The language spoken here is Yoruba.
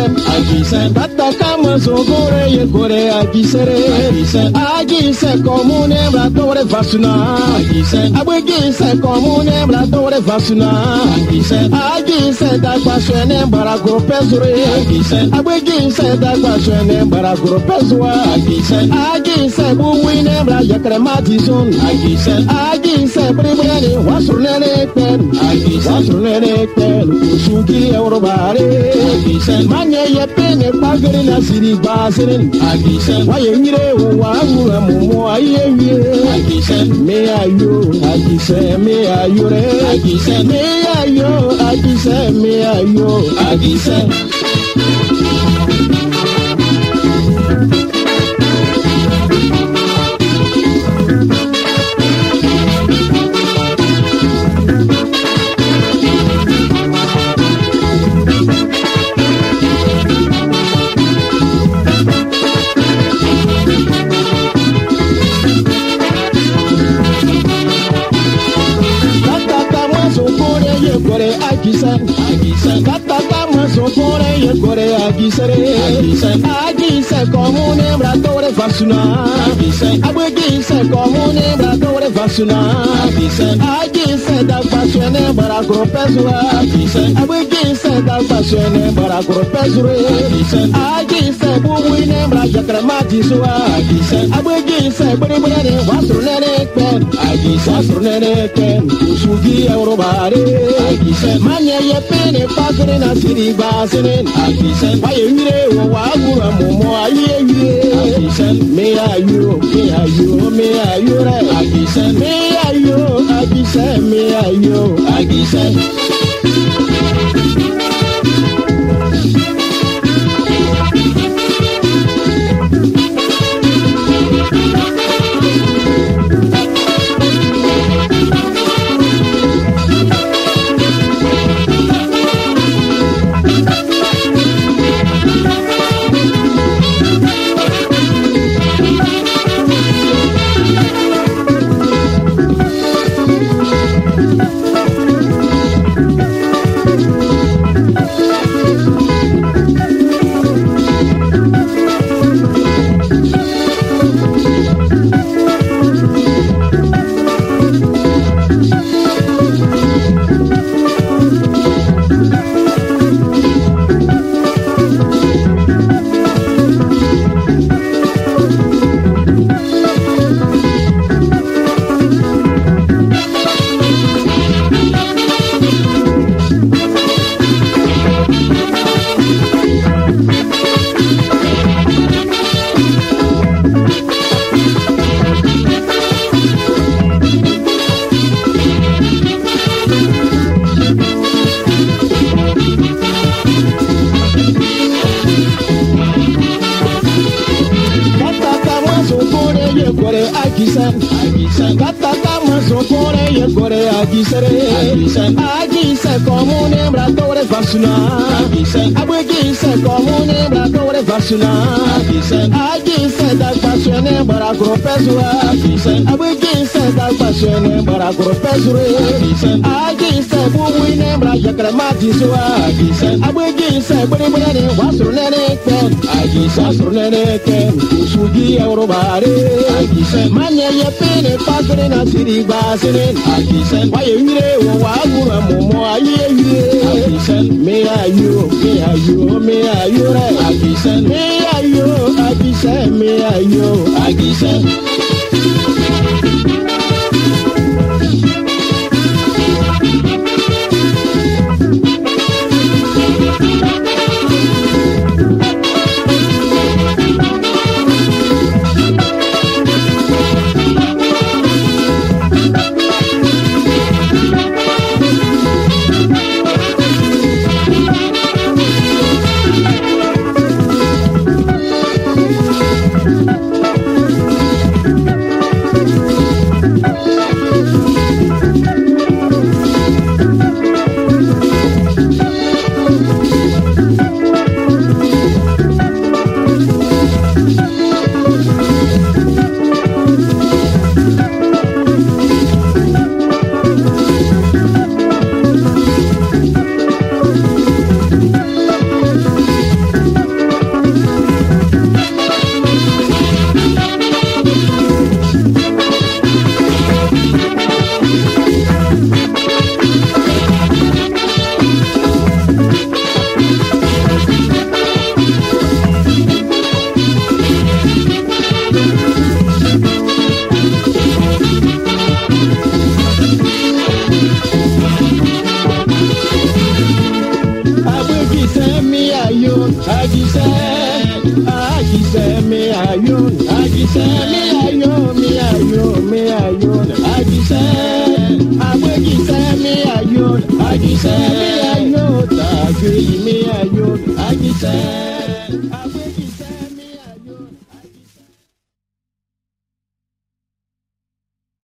agisen, tata kama sokore ye kore agisere, agisen komune bratore fasuna, agisen komune bratore fasuna, agisen dakwashene baragro pezure, agisen dakwashene baragro pezua, agisen buwine bra yakremati zon, agisen bribrene wasurene pen, wasurene pen, usugiri eurobare, manye ye pene pagri na siri baserin, waye mire wa ura mumo aye me ayo, me ayo re, me ayo, me ayo, agise komune bratore fasuna, agise komune bratore fasuna, agise da fasune baragro pezua, agise da fasune baragro pezure, agise buwine braja kremati sua, agise bribrene wasurene pen, usugi eurobare, manye ye pene pagre na siri basenen, waye mire wa gura mumo aye me ayo re, me ayo, agise komune bratore fasuna, agise komune bratore fasuna, agise da fasune baragro pezua, agise da fasune baragro pezure, agise buwine braja kremati sua, agise bribrene wasurene pen, usugi eurobare, manye ye pene pagre na siri basenen, waye mire wa gura mumo aye me ayo re, me ayo, ayo, agise. Me ayo, agise. Agise me ayo, agise me ayo, agise.